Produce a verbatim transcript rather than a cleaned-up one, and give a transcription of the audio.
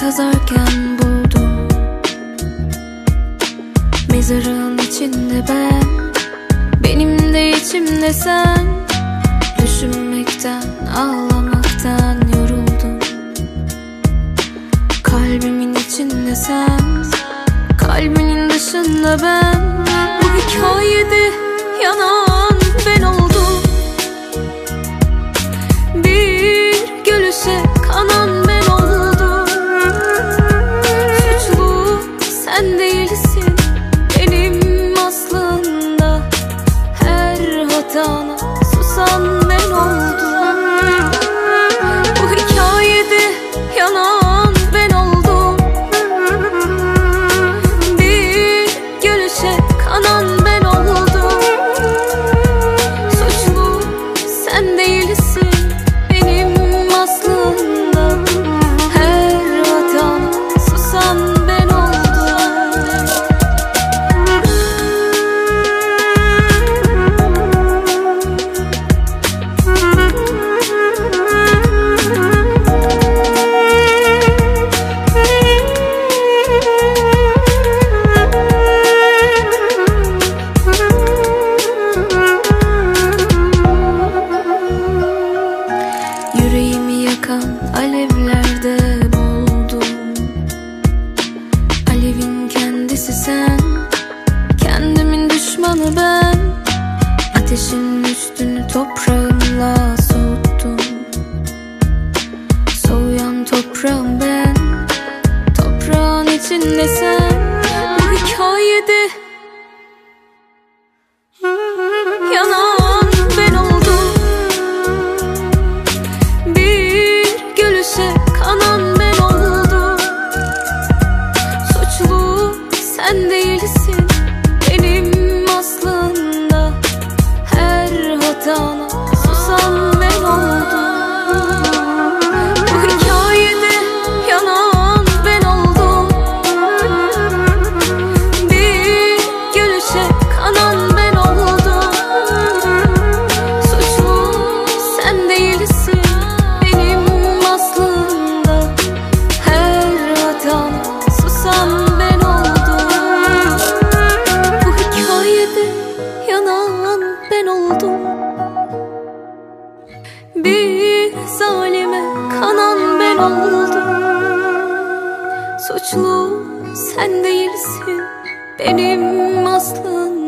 kazarken buldum. Mezarın içinde ben, benim de içimde sen. Düşünmekten, ağlamaktan yoruldum. Kalbimin içinde sen, kalbinin dışında ben. Bu hikayede yanan ben oldum. Bir gülüşe kanan ben oldum. Suçlu sen değilsin benim aslında. Her hatana susan ben oldum. Bu hikayede yanan ben oldum. Bir gülüşe kanan ben oldum. Suçlu sen değilsin benim aslında. Her hatana susan ben Yüreğimi yakan alevlerde boğuldum. Alevin kendisi sen, kendimin düşmanı ben. Ateşin üstünü toprağımla soğuttum. Soğuyan toprağım ben, toprağın içinde sen. Bu hikayede yanan ben oldum. Bir gülüşe kanan ben oldum. Suçlu sen değilsin benim aslında. Her hatana susan ben oldum. Bu hikayede yanan ben oldum. Bir gülüşe kanan ben oldum. Suçlu sen değilsin benim aslında. Her hatana susan ben oldum. Bu hikayede yanan ben oldum. Bir zalime kanan ben oldum. Suçlu sen değilsin benim aslında.